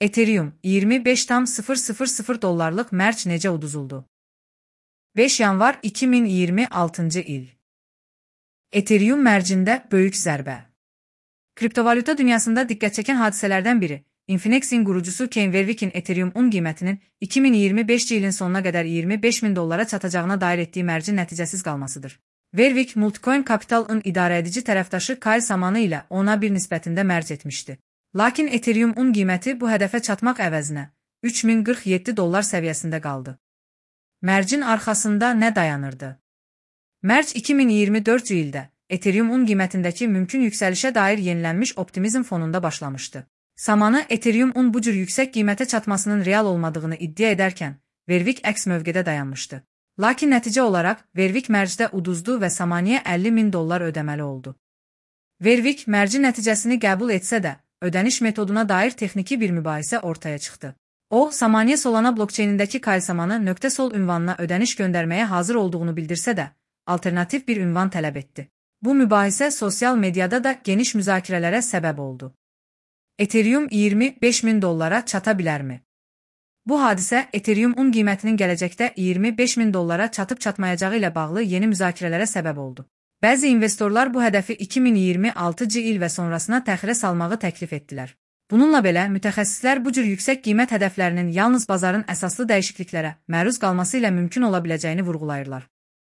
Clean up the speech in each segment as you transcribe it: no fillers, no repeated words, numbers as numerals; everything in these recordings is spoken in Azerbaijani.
Ethereum 25,000 dollarlıq mərc necə uduzuldu? 5 yanvar 2026 il. Ethereum mərcində böyük zərbə. Kriptovalyuta dünyasında diqqət çəkən hadisələrdən biri, Infinex'in qurucusu Ken Verwick'in Ethereum qiymətinin 2025 ilin sonuna qədər 25.000 dollara çatacağına dair etdiyi mərcin nəticəsiz qalmasıdır. Verwick, Multicoin Capital'ın idarəedici tərəfdaşı Kyle Samani ilə ona bir nisbətində mərc etmişdi. Lakin Ethereum qiyməti bu hədəfə çatmaq əvəzinə 3047 dollar səviyyəsində qaldı. Mərcin arxasında nə dayanırdı? Mərc 2024 ildə Ethereum qiymətindəki mümkün yüksəlişə dair yenilənmiş optimizm fonunda başlamışdı. Samani Ethereum bu cür yüksək qiymətə çatmasının real olmadığını iddia edərkən, Verwick əks mövqedə dayanmışdı. Lakin nəticə olaraq Verwick mərcdə uduzdu və Samaniyə 50.000 dollar ödəməli oldu. Verwick mərcin nəticəsini qəbul etsə də, ödəniş metoduna dair texniki bir mübahisə ortaya çıxdı. O, Samaniyə Solana blokçeynindəki Kyle-Samani.sol ünvanına ödəniş göndərməyə hazır olduğunu bildirsə də, alternativ bir ünvan tələb etdi. Bu mübahisə sosial mediada da geniş müzakirələrə səbəb oldu. Ethereum 25.000 dollara çata bilərmi? Bu hadisə Ethereum qiymətinin gələcəkdə 25.000 dollara çatıb-çatmayacağı ilə bağlı yeni müzakirələrə səbəb oldu. Bəzi investorlar bu hədəfi 2026 il və sonrasına təxirə salmağı təklif etdilər. Bununla belə, mütəxəssislər bu cür yüksək qiymət hədəflərinin yalnız bazarın əsaslı dəyişikliklərə məruz qalması ilə mümkün ola biləcəyini vurğulayırlar.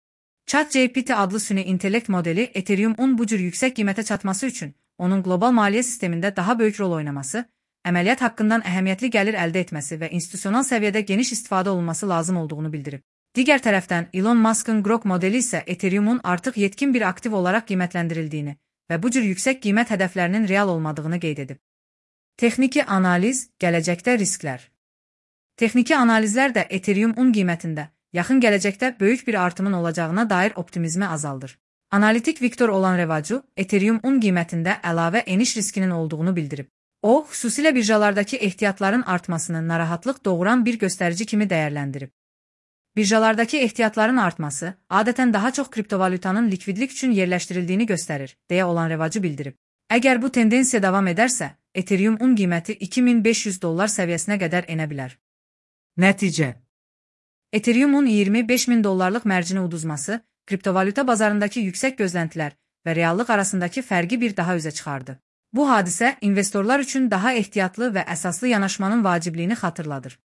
ChatGPT adlı süni intellekt modeli Ethereum bu cür yüksək qiymətə çatması üçün onun qlobal maliyyə sistemində daha böyük rol oynaması, əməliyyat haqqından əhəmiyyətli gəlir əldə etməsi və institusional səviyyədə geniş istifadə olunması lazım olduğunu bildirib. Digər tərəfdən, Elon Musk'ın Grok modeli isə Ethereum artıq yetkin bir aktiv olaraq qiymətləndirildiyini və bu cür yüksək qiymət hədəflərinin real olmadığını qeyd edib. Texniki analiz, gələcəkdə risklər. Texniki analizlər də Ethereum qiymətində yaxın gələcəkdə böyük bir artımın olacağına dair optimizmi azaldır. Analitik Viktor olan Revaju, Ethereum qiymətində əlavə eniş riskinin olduğunu bildirib. O, xüsusilə birjalardakı ehtiyatların artmasını narahatlıq doğuran bir göstərici kimi dəyərləndirib. Birjalardakı ehtiyatların artması, adətən daha çox kriptovalyutanın likvidlik üçün yerləşdirildiyini göstərir, deyə olan Revaju bildirib. Əgər bu tendensiya davam edərsə, Ethereum qiyməti 2500 dollar səviyyəsinə qədər enə bilər. Nəticə: Ethereum 25.000 dollarlıq mərcini uduzması, kriptovalyuta bazarındakı yüksək gözləntilər və reallıq arasındakı fərqi bir daha üzə çıxardı. Bu hadisə investorlar üçün daha ehtiyatlı və əsaslı yanaşmanın vacibliyini xatırladır.